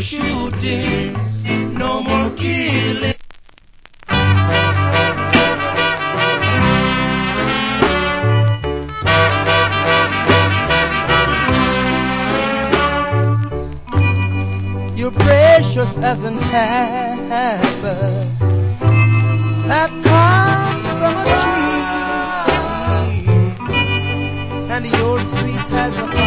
shooting, no more killing. You're precious as an apple that comes from a tree, and you're sweet as a